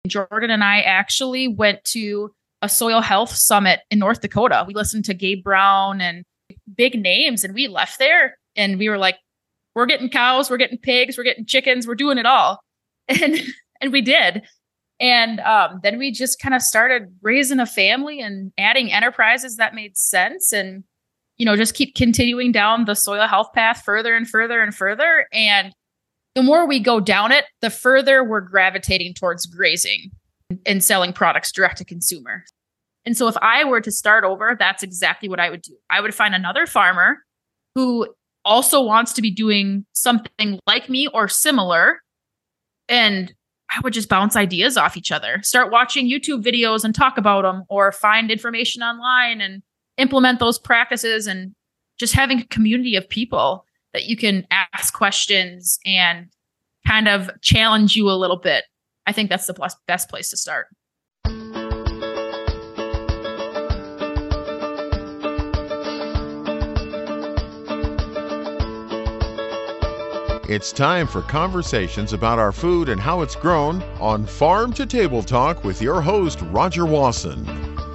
Jordan and I actually went to a soil health summit in North Dakota. We listened to Gabe Brown and big names, and we left there and we were like, we're getting cows, we're getting pigs, we're getting chickens, we're doing it all. And we did. And then we just kind of started raising a family and adding enterprises that made sense, and just keep continuing down the soil health path further and further and further. And the more we go down it, the further we're gravitating towards grazing and selling products direct to consumer. And so if I were to start over, that's exactly what I would do. I would find another farmer who also wants to be doing something like me or similar, and I would just bounce ideas off each other, start watching YouTube videos and talk about them, or find information online and implement those practices, and just having a community of people that you can ask questions and kind of challenge you a little bit. I think that's the best place to start. It's time for conversations about our food and how it's grown on Farm to Table Talk with your host, Roger Wasson.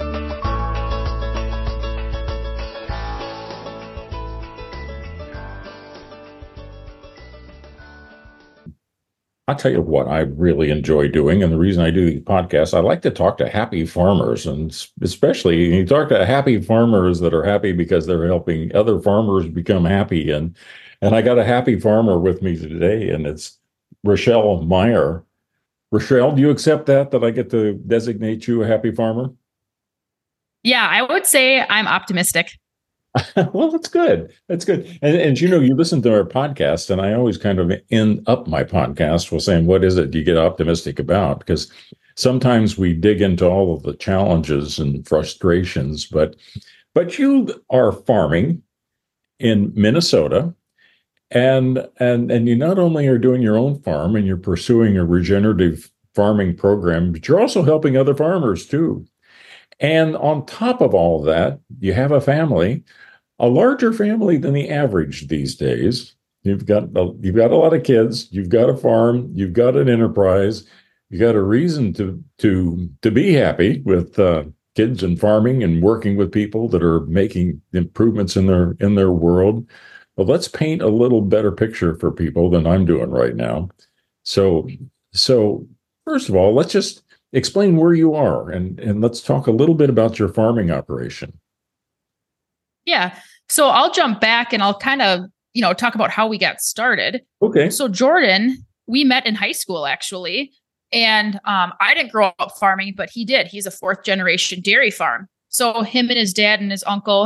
I'll tell you what I really enjoy doing, and the reason I do these podcasts, I like to talk to happy farmers, and especially you talk to happy farmers that are happy because they're helping other farmers become happy. And I got a happy farmer with me today, and it's Rochelle Meyer. Rochelle, do you accept that I get to designate you a happy farmer? Yeah, I would say I'm optimistic. Well, that's good. That's good. And you listen to our podcast, and I always kind of end up my podcast with saying, what is it you get optimistic about? Because sometimes we dig into all of the challenges and frustrations, but you are farming in Minnesota, and you not only are doing your own farm and you're pursuing a regenerative farming program, but you're also helping other farmers too. And on top of all of that, you have a family, a larger family than the average these days. You've got a lot of kids, you've got a farm, you've got an enterprise, you got a reason to be happy with kids and farming and working with people that are making improvements in their world. But let's paint a little better picture for people than I'm doing right now. So first of all, let's just explain where you are, and let's talk a little bit about your farming operation. Yeah. So I'll jump back and I'll kind of, talk about how we got started. Okay. So Jordan, we met in high school actually. And I didn't grow up farming, but he did. He's a 4th generation dairy farm. So him and his dad and his uncle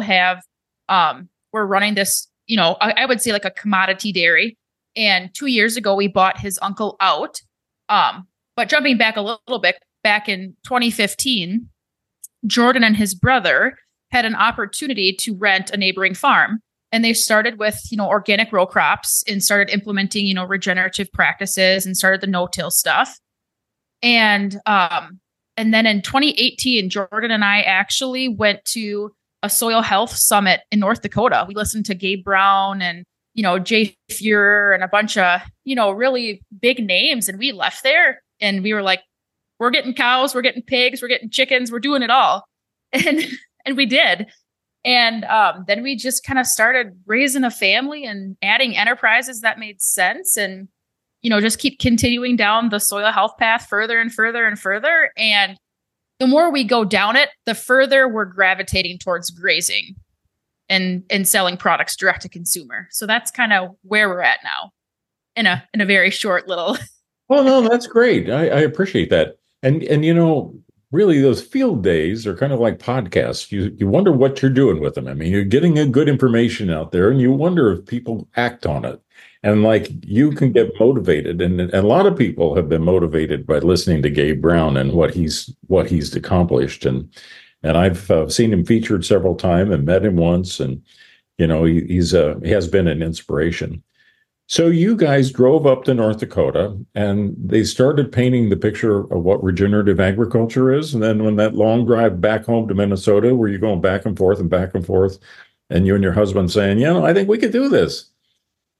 were running this, I would say like a commodity dairy. And 2 years ago, we bought his uncle out. But jumping back a little bit, back in 2015, Jordan and his brother had an opportunity to rent a neighboring farm. And they started with, organic row crops and started implementing, regenerative practices and started the no-till stuff. And then in 2018, Jordan and I actually went to a soil health summit in North Dakota. We listened to Gabe Brown and, Jay Fuhrer and a bunch of, really big names. And we left there and we were like, we're getting cows, we're getting pigs, we're getting chickens, we're doing it all. And we did. And then we just kind of started raising a family and adding enterprises that made sense, and, just keep continuing down the soil health path further and further and further. And the more we go down it, the further we're gravitating towards grazing and selling products direct to consumer. So that's kind of where we're at now in a very short little. Well, no, that's great. I appreciate that. And really those field days are kind of like podcasts. You wonder what you're doing with them. I mean, you're getting a good information out there, and you wonder if people act on it. And like you can get motivated, and a lot of people have been motivated by listening to Gabe Brown and what he's accomplished. And I've seen him featured several times and met him once, and he has been an inspiration. So you guys drove up to North Dakota, and they started painting the picture of what regenerative agriculture is. And then when that long drive back home to Minnesota, where you're going back and forth, and you and your husband saying, I think we could do this.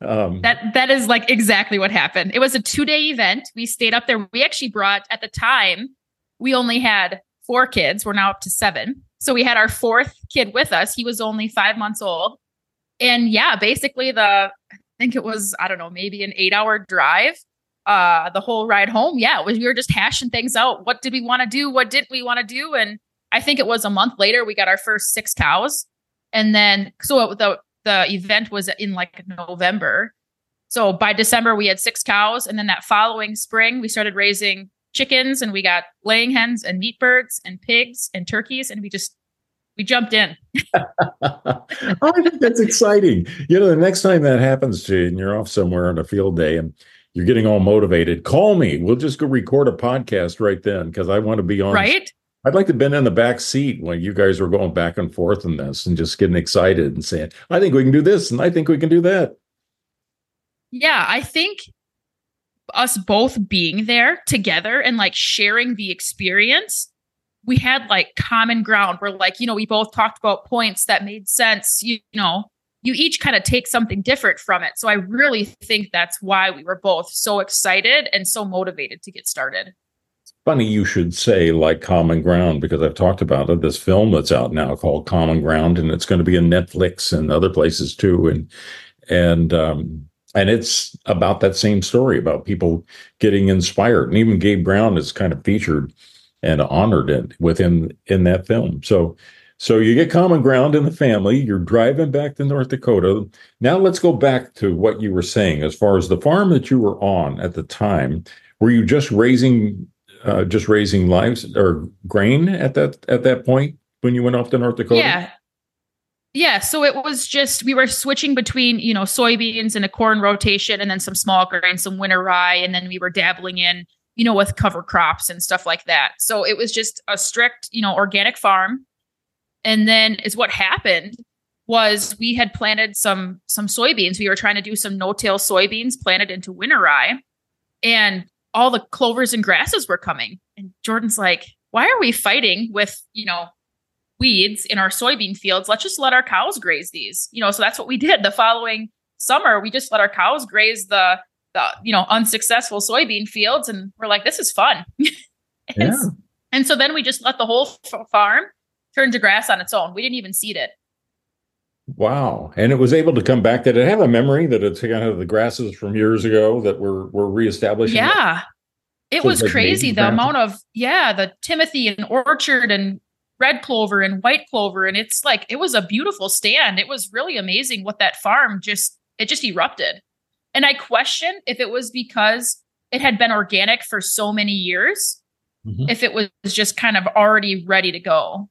That is like exactly what happened. It was a 2-day event. We stayed up there. We actually brought, at the time, we only had 4 kids. We're now up to 7. So we had our 4th kid with us. He was only 5 months old. And yeah, basically I think it was, I don't know, maybe an 8-hour drive. The whole ride home. Yeah, we were just hashing things out. What did we want to do? What didn't we want to do? And I think it was a month later, we got our first 6 cows. And then, so the event was in like November. So by December, we had 6 cows. And then that following spring, we started raising chickens, and we got laying hens and meat birds and pigs and turkeys. And we jumped in. I think that's exciting. The next time that happens to you and you're off somewhere on a field day and you're getting all motivated, call me. We'll just go record a podcast right then, because I want to be on. Right. I'd like to have been in the back seat when you guys were going back and forth in this and just getting excited and saying, I think we can do this and I think we can do that. Yeah, I think us both being there together and like sharing the experience, we had like common ground. We're like, we both talked about points that made sense. You each kind of take something different from it. So I really think that's why we were both so excited and so motivated to get started. Funny you should say like common ground, because I've talked about it. This film that's out now called Common Ground, and it's going to be in Netflix and other places too. And it's about that same story about people getting inspired. And even Gabe Brown is kind of featured and honored in that film. So you get common ground in the family. You're driving back to North Dakota. Now let's go back to what you were saying as far as the farm that you were on at the time. Were you just raising lives or grain at that point when you went off to North Dakota? Yeah. So it was just, we were switching between, soybeans and a corn rotation, and then some small grain, some winter rye. And then we were dabbling in, with cover crops and stuff like that. So it was just a strict, organic farm. And then what happened was we had planted some soybeans. We were trying to do some no-till soybeans planted into winter rye, and all the clovers and grasses were coming. And Jordan's like, why are we fighting with, weeds in our soybean fields? Let's just let our cows graze these, so that's what we did. The following summer, we just let our cows graze the unsuccessful soybean fields. And we're like, this is fun. And so then we just let the whole farm turn to grass on its own. We didn't even seed it. Wow. And it was able to come back. Did it have a memory that it's kind of the grasses from years ago that were reestablishing? Yeah. It was crazy. The amount of, the Timothy and orchard and red clover and white clover. And it's like, it was a beautiful stand. It was really amazing what that farm just erupted. And I question if it was because it had been organic for so many years, if it was just kind of already ready to go.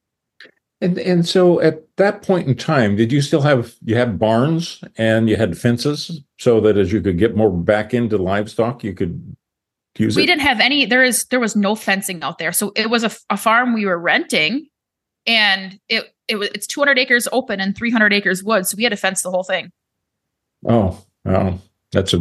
And so at that point in time, did you still you had barns and you had fences so that as you could get more back into livestock, you could use it? We didn't have any, there was no fencing out there. So it was a farm we were renting, and it's 200 acres open and 300 acres wood. So we had to fence the whole thing. Oh, wow. That's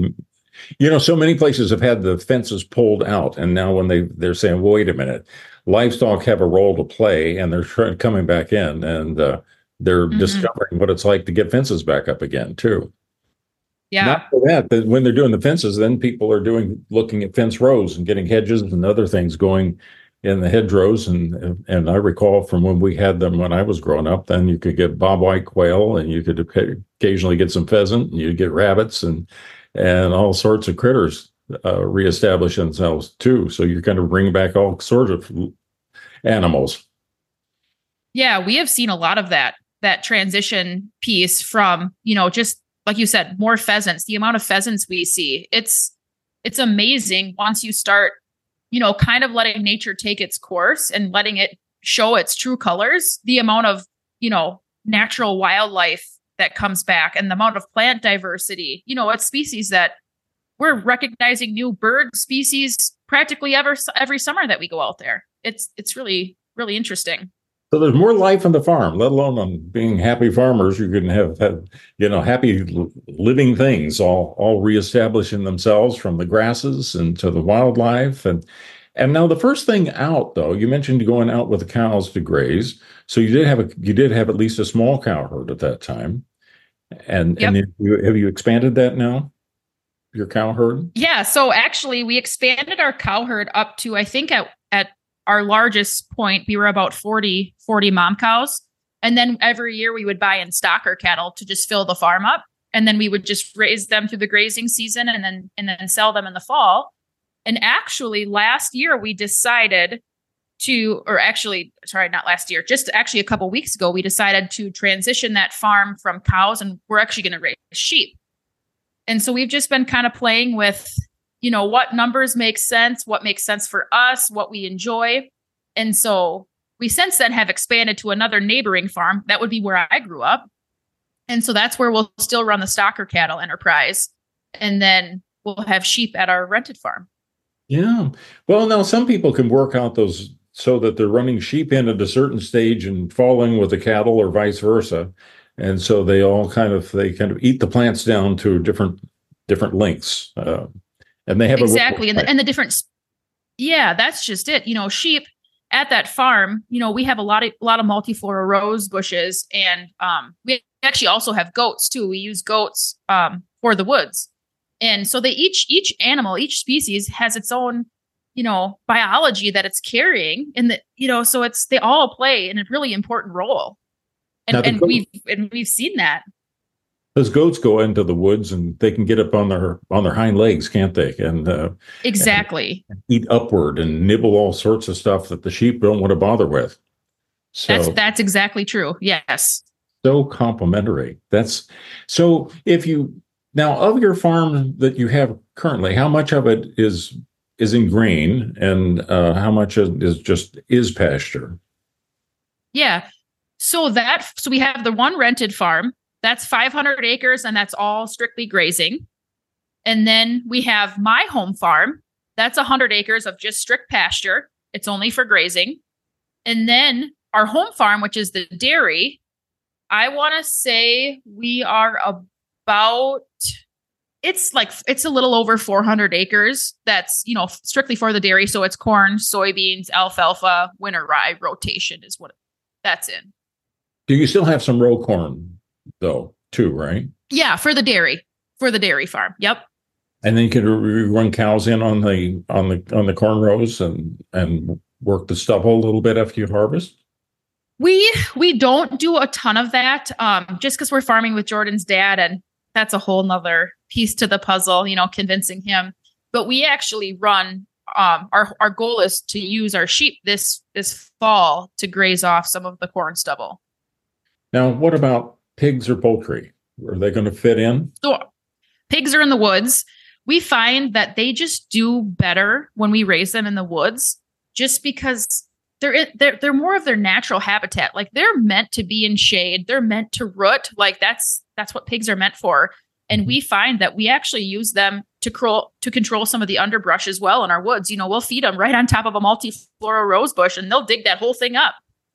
so many places have had the fences pulled out. And now when they're saying, well, wait a minute, livestock have a role to play, and they're coming back in, and they're discovering what it's like to get fences back up again too. Yeah. Not for that when they're doing the fences, then people are looking at fence rows and getting hedges and other things going in the hedgerows. And I recall from when we had them when I was growing up, then you could get bobwhite quail, and you could occasionally get some pheasant, and you'd get rabbits and all sorts of critters reestablish themselves too. So you're kind of bringing back all sorts of animals. Yeah, we have seen a lot of that transition piece from, just like you said, more pheasants. The amount of pheasants we see, it's amazing once you start, kind of letting nature take its course and letting it show its true colors. The amount of, natural wildlife that comes back, and the amount of plant diversity, it's species that we're recognizing new bird species practically every summer that we go out there. It's really, really interesting. So there's more life on the farm, let alone on being happy farmers. You can have happy living things all reestablishing themselves, from the grasses and to the wildlife. And now the first thing out, though, you mentioned going out with the cows to graze. So you did have at least a small cow herd at that time. And have you expanded that now? Your cow herd? Yeah. So actually we expanded our cow herd up to, I think at our largest point, we were about 40 mom cows. And then every year we would buy in stocker cattle to just fill the farm up. And then we would just raise them through the grazing season and then sell them in the fall. And actually last year we decided not last year, just actually a couple of weeks ago, we decided to transition that farm from cows, and we're actually going to raise sheep. And so we've just been kind of playing with, what numbers make sense, what makes sense for us, what we enjoy. And so we since then have expanded to another neighboring farm. That would be where I grew up. And so that's where we'll still run the stocker cattle enterprise. And then we'll have sheep at our rented farm. Yeah. Well, now some people can work out those so that they're running sheep in at a certain stage and falling with the cattle or vice versa. And so they kind of eat the plants down to different lengths. And they have exactly. And the different. Yeah, that's just it. Sheep at that farm, we have a lot of multiflora rose bushes, and we actually also have goats too. We use goats for the woods. And so each animal, each species has its own, biology that it's carrying, and so they all play in a really important role. And we've seen that. Those goats go into the woods and they can get up on their hind legs, can't they? And exactly. And eat upward and nibble all sorts of stuff that the sheep don't want to bother with. So that's exactly true. Yes. So complementary. So now of your farm that you have currently, how much of it is in grain and how much is pasture? Yeah. So we have the one rented farm. That's 500 acres, and that's all strictly grazing. And then we have my home farm. That's 100 acres of just strict pasture. It's only for grazing. And then our home farm, which is the dairy, I want to say we are about, it's a little over 400 acres. That's, strictly for the dairy. So it's corn, soybeans, alfalfa, winter rye rotation is what that's in. Do you still have some row corn though, too, right? Yeah, for the dairy farm. Yep. And then you can run cows in on the corn rows and work the stubble a little bit after you harvest. We don't do a ton of that, just because we're farming with Jordan's dad, and that's a whole nother piece to the puzzle, convincing him. But we actually run. Our goal is to use our sheep this fall to graze off some of the corn stubble. Now, what about pigs or poultry? Are they going to fit in? So pigs are in the woods. We find that they just do better when we raise them in the woods, just because they're more of their natural habitat. Like, they're meant to be in shade. They're meant to root. Like, that's what pigs are meant for. And we find that we actually use them to control some of the underbrush as well in our woods. We'll feed them right on top of a multiflora rose bush, and they'll dig that whole thing up.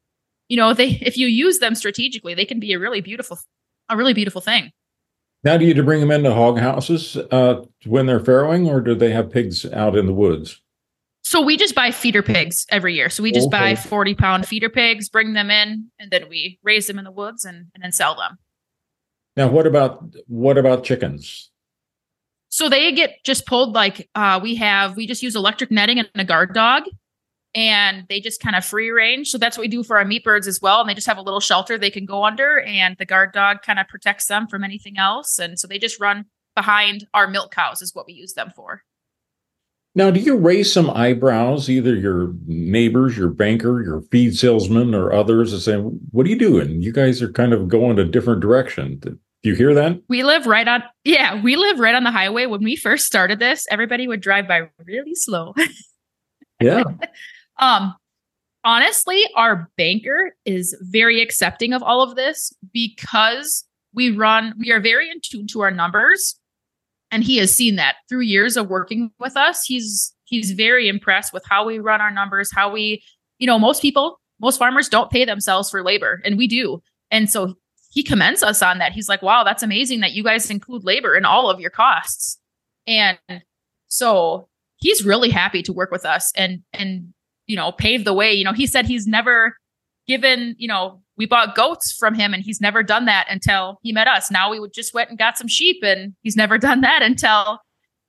If you use them strategically, they can be a really beautiful thing. Now, do you bring them into hog houses when they're farrowing, or do they have pigs out in the woods? So we just buy feeder pigs every year. So we just buy 40-pound feeder pigs, bring them in, and then we raise them in the woods and then sell them. Now, what about chickens? So they get just pulled we just use electric netting and a guard dog. And they just kind of free range. So that's what we do for our meat birds as well. And they just have a little shelter they can go under, and the guard dog kind of protects them from anything else. And so they just run behind our milk cows is what we use them for. Now, do you raise some eyebrows, either your neighbors, your banker, your feed salesman, or others, and saying, what are you doing? You guys are kind of going a different direction. Do you hear that? We live right on the highway. When we first started this, everybody would drive by really slow. Yeah. Honestly, our banker is very accepting of all of this because we are very in tune to our numbers, and he has seen that through years of working with us. He's very impressed with how we run our numbers, how we, most farmers don't pay themselves for labor, and we do. And so he commends us on that. He's like, wow, that's amazing that you guys include labor in all of your costs. And so he's really happy to work with us and pave the way. He said he's never given, we bought goats from him, and he's never done that until he met us. Now we just went and got some sheep, and he's never done that until,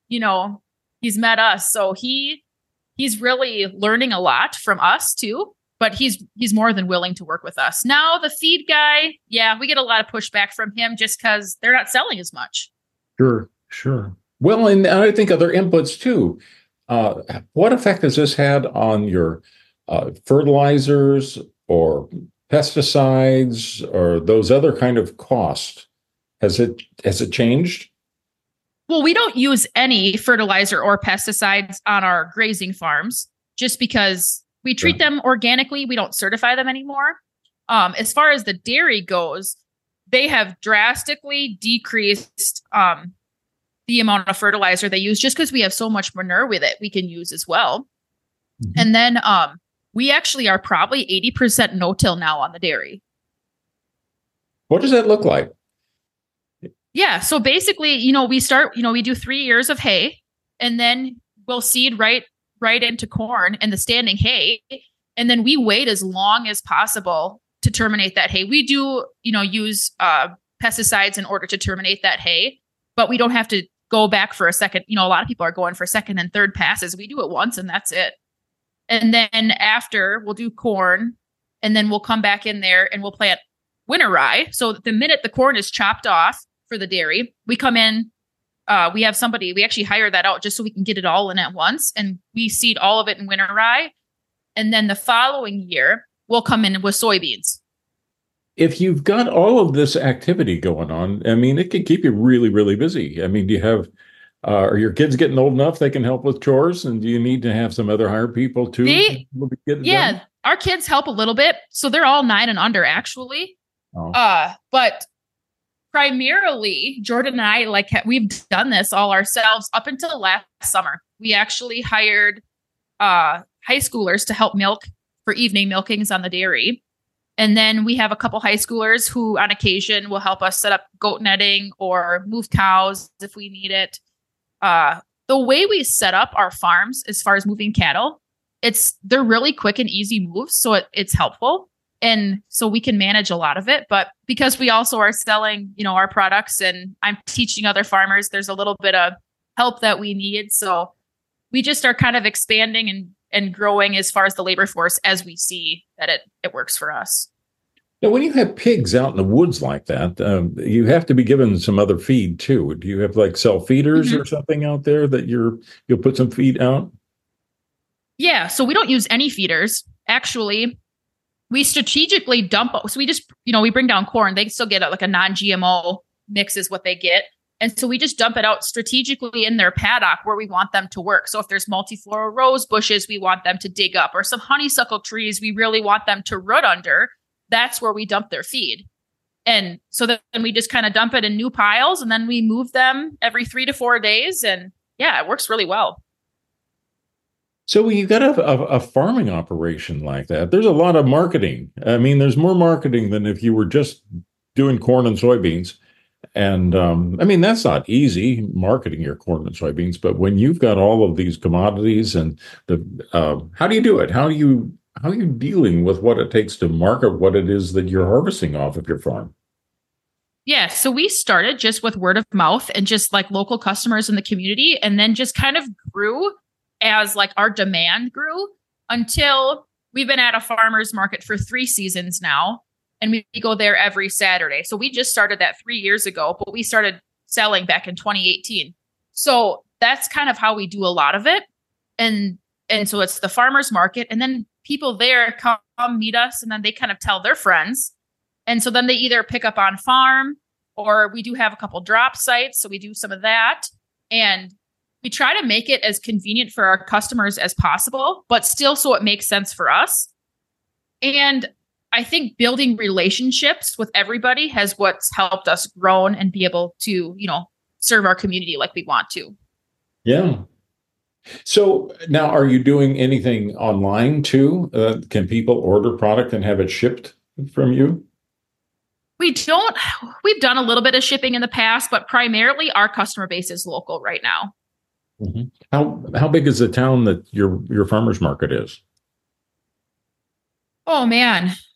he's met us. So he's really learning a lot from us too, but he's more than willing to work with us. Now the feed guy, yeah, we get a lot of pushback from him just because they're not selling as much. Sure. Well, and I think other inputs too. What effect has this had on your fertilizers or pesticides or those other kind of costs? Has it changed? Well, we don't use any fertilizer or pesticides on our grazing farms just because we treat them organically. We don't certify them anymore. As far as the dairy goes, they have drastically decreased the amount of fertilizer they use just because we have so much manure with it we can use as well. Mm-hmm. And then we actually are probably 80% no-till now on the dairy. What does that look like? Yeah. So basically, we do 3 years of hay, and then we'll seed right into corn and the standing hay. And then we wait as long as possible to terminate that hay. We do, use pesticides in order to terminate that hay, but we don't have to go back for a second. A lot of people are going for second and third passes. We do it once and that's it. And then after, we'll do corn, and then we'll come back in there and we'll plant winter rye. So the minute the corn is chopped off for the dairy, we come in, we have somebody, we actually hire that out just so we can get it all in at once. And we seed all of it in winter rye. And then the following year, we'll come in with soybeans. If you've got all of this activity going on, I mean, it can keep you really, really busy. I mean, do you have, are your kids getting old enough they can help with chores? And do you need to have some other hired people too? Yeah, our kids help a little bit. So they're all 9 and under actually. Oh. But primarily, Jordan and I, we've done this all ourselves up until last summer. We actually hired high schoolers to help milk for evening milkings on the dairy. And then we have a couple high schoolers who on occasion will help us set up goat netting or move cows if we need it. The way we set up our farms as far as moving cattle, they're really quick and easy moves. So it's helpful. And so we can manage a lot of it. But because we also are selling, our products, and I'm teaching other farmers, there's a little bit of help that we need. So we just are kind of expanding and growing as far as the labor force as we see that it works for us. Now, when you have pigs out in the woods like that, you have to be given some other feed too. Do you have self feeders or something out there that you'll put some feed out? Yeah. So we don't use any feeders. Actually, we strategically dump. So we just, we bring down corn. They still get a non-GMO mix is what they get. And so we just dump it out strategically in their paddock where we want them to work. So if there's multiflora rose bushes, we want them to dig up, or some honeysuckle trees we really want them to root under. That's where we dump their feed. And so then we just kind of dump it in new piles, and then we move them every 3 to 4 days. And yeah, it works really well. So when you've got a farming operation like that, there's a lot of marketing. I mean, there's more marketing than if you were just doing corn and soybeans. And I mean, that's not easy, marketing your corn and soybeans. But when you've got all of these commodities and how do you do it? How are you dealing with what it takes to market what it is that you're harvesting off of your farm? Yeah, so we started just with word of mouth and just local customers in the community, and then just kind of grew as our demand grew until we've been at a farmer's market for 3 seasons now. And we go there every Saturday. So we just started that 3 years ago, but we started selling back in 2018. So that's kind of how we do a lot of it. And so it's the farmer's market. And then people there come meet us, and then they kind of tell their friends. And so then they either pick up on farm, or we do have a couple drop sites. So we do some of that. And we try to make it as convenient for our customers as possible, but still so it makes sense for us. And I think building relationships with everybody has what's helped us grow and be able to, serve our community like we want to. Yeah. So now, are you doing anything online too? Can people order product and have it shipped from you? We don't. We've done a little bit of shipping in the past, but primarily our customer base is local right now. Mm-hmm. How big is the town that your farmers market is? Oh man.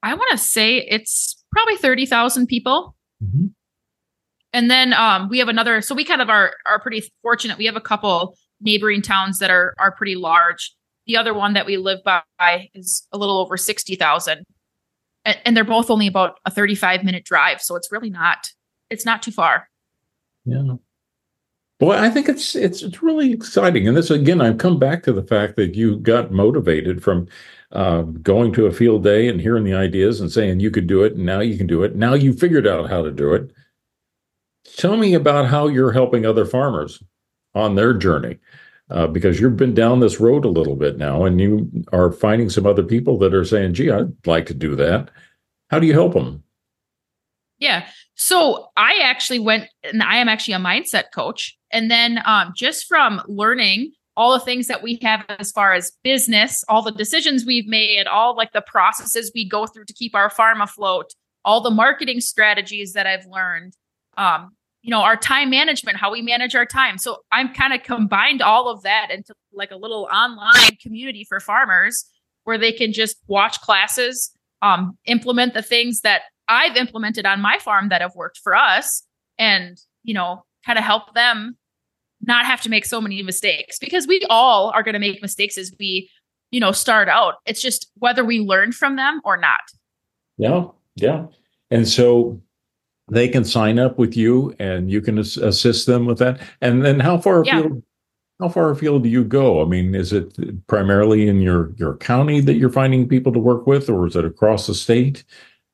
I want to say it's probably 30,000 people. Mm-hmm. And then we have another, so we kind of are pretty fortunate. We have a couple neighboring towns that are pretty large. The other one that we live by is a little over 60,000. And they're both only about a 35-minute drive. So it's really it's not too far. Yeah. Well, I think it's really exciting. And this, again, I've come back to the fact that you got motivated from going to a field day and hearing the ideas and saying you could do it. And now you can do it. Now you figured out how to do it. Tell me about how you're helping other farmers on their journey, because you've been down this road a little bit now and you are finding some other people that are saying, gee, I'd like to do that. How do you help them? Yeah. So I actually went, and I am actually a mindset coach. And then just from learning all the things that we have as far as business, all the decisions we've made, all like the processes we go through to keep our farm afloat, all the marketing strategies that I've learned, our time management, how we manage our time. So I'm kind of combined all of that into like a little online community for farmers where they can just watch classes, implement the things that I've implemented on my farm that have worked for us, and, kind of help them not have to make so many mistakes, because we all are going to make mistakes as we, start out. It's just whether we learn from them or not. Yeah. Yeah. And so they can sign up with you and you can assist them with that. And then how far afield do you go? I mean, is it primarily in your county that you're finding people to work with, or is it across the state?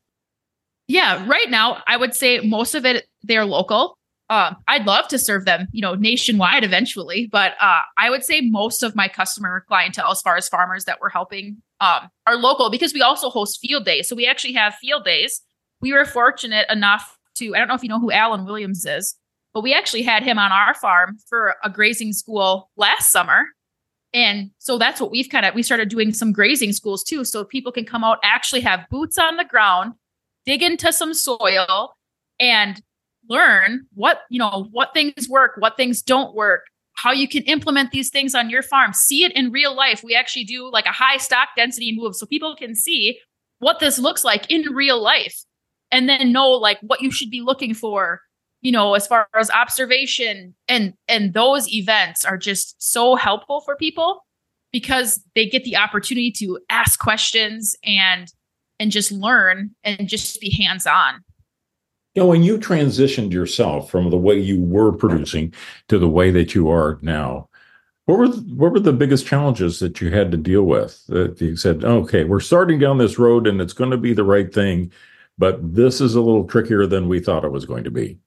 Yeah, right now, I would say most of it, they're local. I'd love to serve them, nationwide eventually. But I would say most of my customer clientele, as far as farmers that we're helping, are local, because we also host field days. So we actually have field days. We were fortunate enough to, I don't know if you know who Alan Williams is, but we actually had him on our farm for a grazing school last summer. And so that's what we started doing some grazing schools too. So people can come out, actually have boots on the ground, dig into some soil and learn what things work, what things don't work, how you can implement these things on your farm, see it in real life. We actually do like a high stock density move so people can see what this looks like in real life, and then know like what you should be looking for, as far as observation. And those events are just so helpful for people because they get the opportunity to ask questions and just learn and just be hands-on. When you transitioned yourself from the way you were producing to the way that you are now, what were the biggest challenges that you had to deal with? That you said, okay, we're starting down this road and it's going to be the right thing, but this is a little trickier than we thought it was going to be.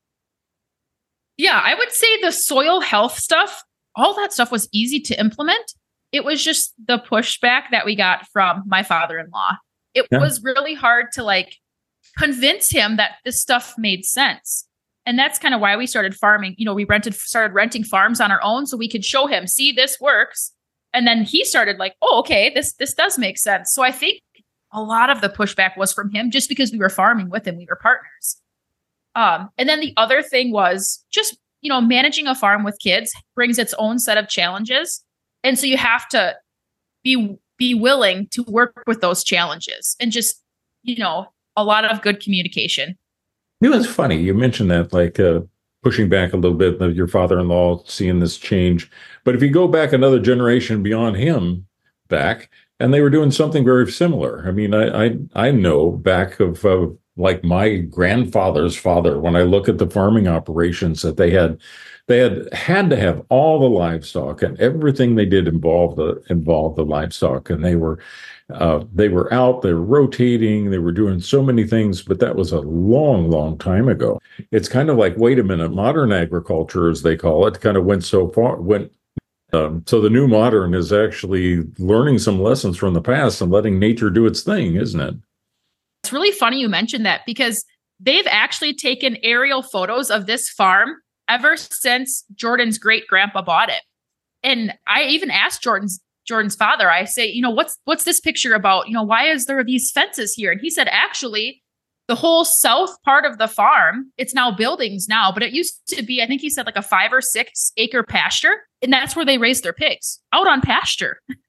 Yeah, I would say the soil health stuff, all that stuff was easy to implement. It was just the pushback that we got from my father-in-law. It was really hard to convince him that this stuff made sense. And that's kind of why we started farming. We started renting farms on our own so we could show him, see, this works. And then he started oh, okay, this does make sense. So I think a lot of the pushback was from him just because we were farming with him. We were partners. And then the other thing was just, managing a farm with kids brings its own set of challenges. And so you have to be willing to work with those challenges and just, a lot of good communication. It's funny. You mentioned that, pushing back a little bit, your father-in-law seeing this change. But if you go back another generation beyond him back, and they were doing something very similar. I mean, I know back of my grandfather's father, when I look at the farming operations that they had to have all the livestock, and everything they did involved the livestock, and they were out, they were rotating, they were doing so many things, but that was a long, long time ago. It's kind of like, wait a minute, modern agriculture, as they call it, kind of went so far, so the new modern is actually learning some lessons from the past and letting nature do its thing, isn't it? It's really funny you mentioned that, because they've actually taken aerial photos of this farm ever since Jordan's great grandpa bought it. And I even asked Jordan's father, I say, what's this picture about? Why is there these fences here? And he said, actually, the whole south part of the farm, it's now buildings now, but it used to be, I think he said, like a 5 or 6 acre pasture. And that's where they raised their pigs, out on pasture.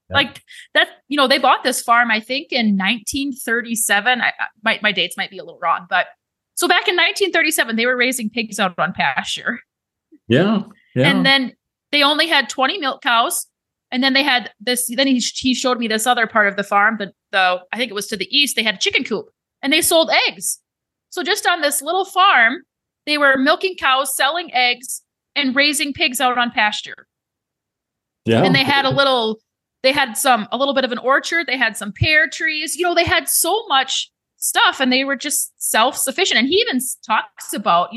Like that, they bought this farm, I think in 1937. My dates might be a little wrong, but so back in 1937, they were raising pigs out on pasture. Yeah. Yeah. And then they only had 20 milk cows. And then they had this, then he showed me this other part of the farm, I think it was to the east, they had a chicken coop and they sold eggs. So just on this little farm, they were milking cows, selling eggs, and raising pigs out on pasture. Yeah. And they had a little bit of an orchard. They had some pear trees. They had so much stuff and they were just self-sufficient. And he even talks about,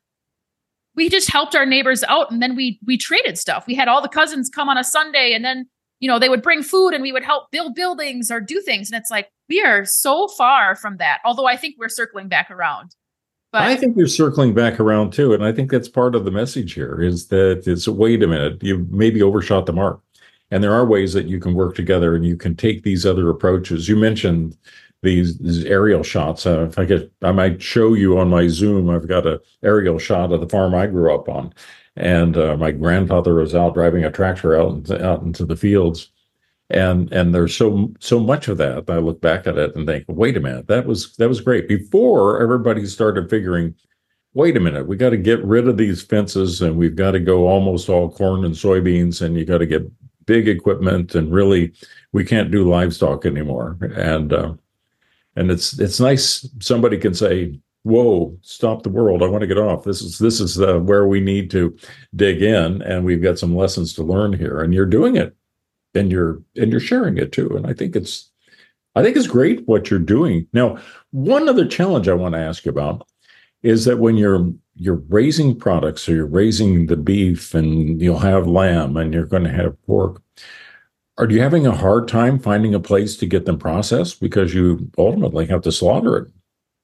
we just helped our neighbors out and then we traded stuff. We had all the cousins come on a Sunday and then, they would bring food and we would help build buildings or do things. And it's like, we are so far from that. Although I think we're circling back around. But I think you're circling back around too. And I think that's part of the message here is that wait a minute, you maybe overshot the mark. And there are ways that you can work together and you can take these other approaches. You mentioned these aerial shots. If I might show you on my Zoom, I've got an aerial shot of the farm I grew up on. And my grandfather was out driving a tractor out into the fields. And there's so much of that. I look back at it and think, wait a minute, that was great. Before everybody started figuring, wait a minute, we got to get rid of these fences and we've got to go almost all corn and soybeans and you got to get big equipment and really we can't do livestock anymore. And it's nice somebody can say, whoa, stop the world. I want to get off. This is where we need to dig in. And we've got some lessons to learn here. And you're doing it and you're sharing it too. And I think it's great what you're doing. Now, one other challenge I want to ask you about is that when you're raising products, so you're raising the beef and you'll have lamb and you're going to have pork. Are you having a hard time finding a place to get them processed because you ultimately have to slaughter it?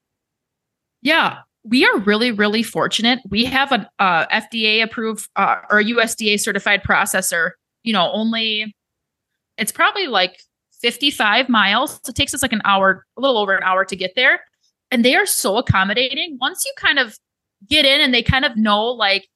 Yeah, we are really, really fortunate. We have an FDA approved or USDA certified processor, it's probably like 55 miles. It takes us like a little over an hour to get there. And they are so accommodating. Once you kind of get in and they kind of know,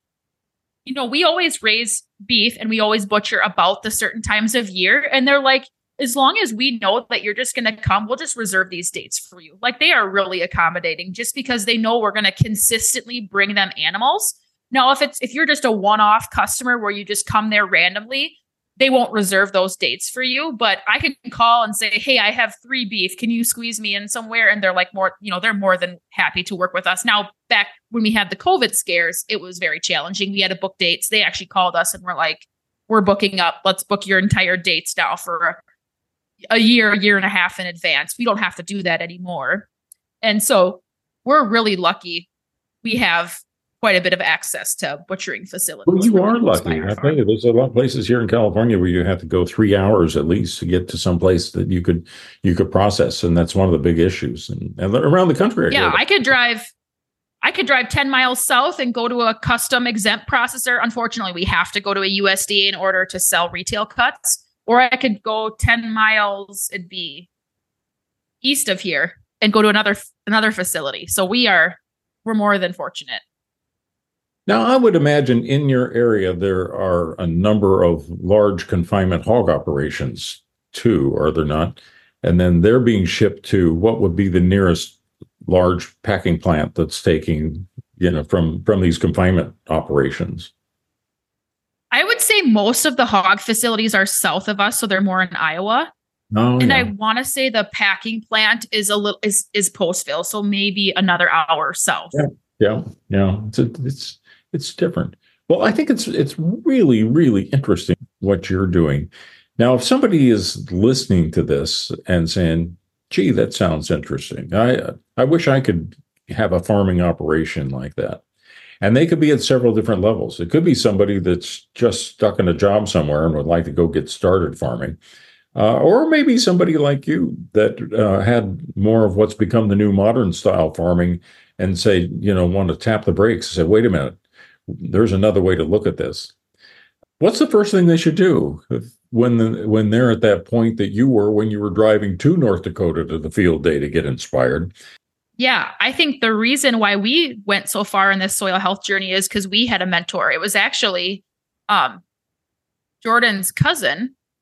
we always raise beef and we always butcher about the certain times of year. And they're like, as long as we know that you're just going to come, we'll just reserve these dates for you. Like they are really accommodating just because they know we're going to consistently bring them animals. Now, if you're just a one-off customer where you just come there randomly, they won't reserve those dates for you. But I can call and say, hey, I have 3 beef. Can you squeeze me in somewhere? And they're like they're more than happy to work with us. Now, back when we had the COVID scares, it was very challenging. We had to book dates. They actually called us and were like, we're booking up. Let's book your entire dates now for a year and a half in advance. We don't have to do that anymore. And so we're really lucky. We have quite a bit of access to butchering facilities. Well, you are lucky. I tell you, there's a lot of places here in California where you have to go 3 hours at least to get to some place that you could process, and that's one of the big issues. And around the country, I could drive 10 miles south and go to a custom exempt processor. Unfortunately, we have to go to a USDA in order to sell retail cuts. Or I could go 10 miles, it'd be east of here, and go to another facility. So we're more than fortunate. Now, I would imagine in your area, there are a number of large confinement hog operations too, are there not? And then they're being shipped to what would be the nearest large packing plant that's taking, from these confinement operations. I would say most of the hog facilities are south of us, so they're more in Iowa. Oh, and yeah. I want to say the packing plant is Postville, so maybe another hour south. Yeah. It's different. Well, I think it's really, really interesting what you're doing. Now, if somebody is listening to this and saying, gee, that sounds interesting. I wish I could have a farming operation like that. And they could be at several different levels. It could be somebody that's just stuck in a job somewhere and would like to go get started farming. Or maybe somebody like you that had more of what's become the new modern style farming and say, want to tap the brakes and say, wait a minute, there's another way to look at this. What's the first thing they should do when they're at that point that you were when you were driving to North Dakota to the field day to get inspired? Yeah, I think the reason why we went so far in this soil health journey is because we had a mentor. It was actually Jordan's cousin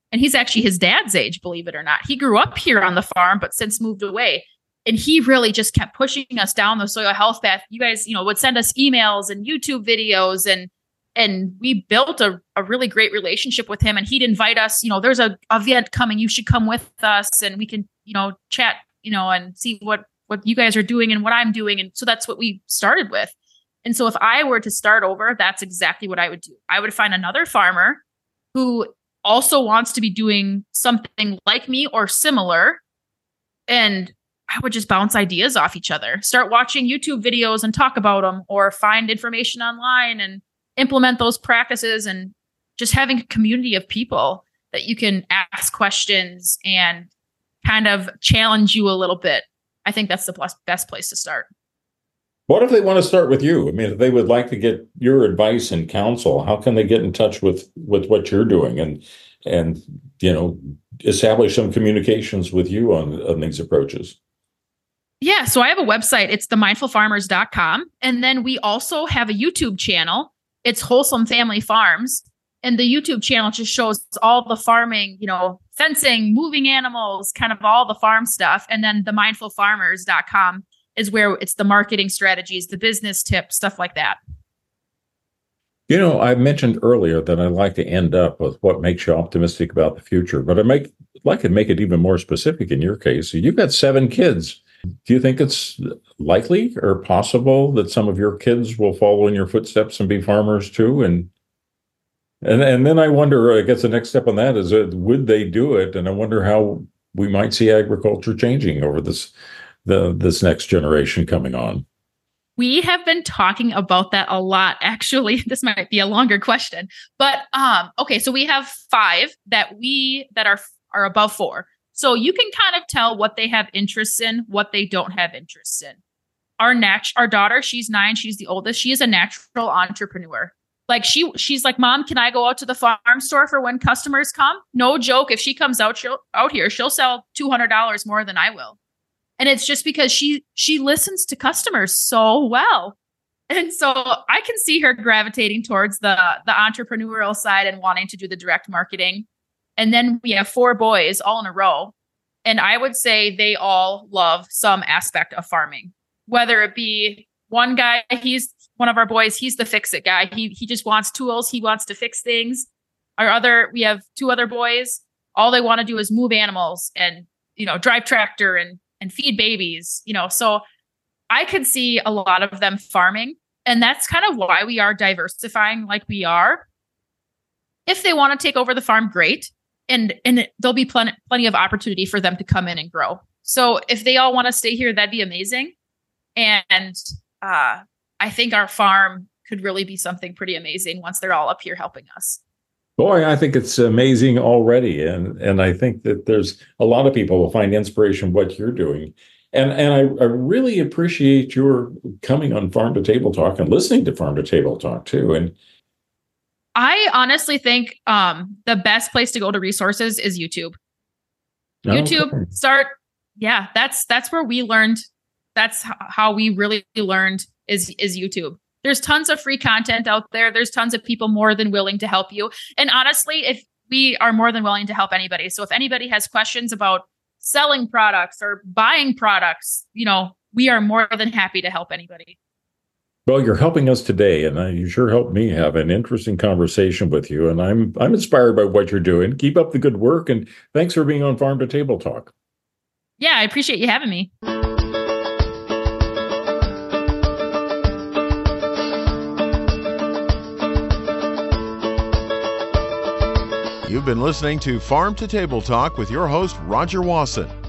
and he's actually his dad's age, believe it or not. He grew up here on the farm, but since moved away. And he really just kept pushing us down the soil health path. You guys, would send us emails and YouTube videos, and we built a really great relationship with him. And he'd invite us, there's a event coming, you should come with us, and we can, chat, and see what you guys are doing and what I'm doing. And so that's what we started with. And so if I were to start over, that's exactly what I would do. I would find another farmer who also wants to be doing something like me or similar, and I would just bounce ideas off each other, start watching YouTube videos and talk about them, or find information online and implement those practices, and just having a community of people that you can ask questions and kind of challenge you a little bit. I think that's the best place to start. What if they want to start with you? I mean, if they would like to get your advice and counsel, how can they get in touch with what you're doing and establish some communications with you on these approaches? Yeah, so I have a website. It's themindfulfarmers.com. And then we also have a YouTube channel. It's Wholesome Family Farms. And the YouTube channel just shows all the farming, fencing, moving animals, kind of all the farm stuff. And then themindfulfarmers.com is where it's the marketing strategies, the business tips, stuff like that. I mentioned earlier that I'd like to end up with what makes you optimistic about the future, but I'd like to make it even more specific in your case. So you've got 7 kids. Do you think it's likely or possible that some of your kids will follow in your footsteps and be farmers too? And then I wonder, I guess the next step on that is, would they do it? And I wonder how we might see agriculture changing over this next generation coming on. We have been talking about that a lot, actually. This might be a longer question, but okay. So we have 5 that are above 4. So you can kind of tell what they have interests in, what they don't have interests in. Our daughter, she's 9. She's the oldest. She is a natural entrepreneur. Like she's like, Mom, can I go out to the farm store for when customers come? No joke. If she comes out here, she'll sell $200 more than I will. And it's just because she listens to customers so well. And so I can see her gravitating towards the entrepreneurial side and wanting to do the direct marketing. And then we have 4 boys all in a row. And I would say they all love some aspect of farming, whether it be one guy, he's one of our boys, he's the fix it guy. He just wants tools. He wants to fix things. We have 2 other boys. All they want to do is move animals and, drive tractor and feed babies, so I could see a lot of them farming. And that's kind of why we are diversifying like we are. If they want to take over the farm, great. And there'll be plenty of opportunity for them to come in and grow. So if they all want to stay here, that'd be amazing. And I think our farm could really be something pretty amazing once they're all up here helping us. Boy, I think it's amazing already. And I think that there's a lot of people will find inspiration in what you're doing. And I really appreciate your coming on Farm to Table Talk and listening to Farm to Table Talk too. And I honestly think the best place to go to resources is YouTube. That's where we learned. That's how we really learned is YouTube. There's tons of free content out there. There's tons of people more than willing to help you. And honestly, if we are more than willing to help anybody. So if anybody has questions about selling products or buying products, we are more than happy to help anybody. Well, you're helping us today, and you sure helped me have an interesting conversation with you. And I'm inspired by what you're doing. Keep up the good work, and thanks for being on Farm to Table Talk. Yeah, I appreciate you having me. You've been listening to Farm to Table Talk with your host, Roger Wasson.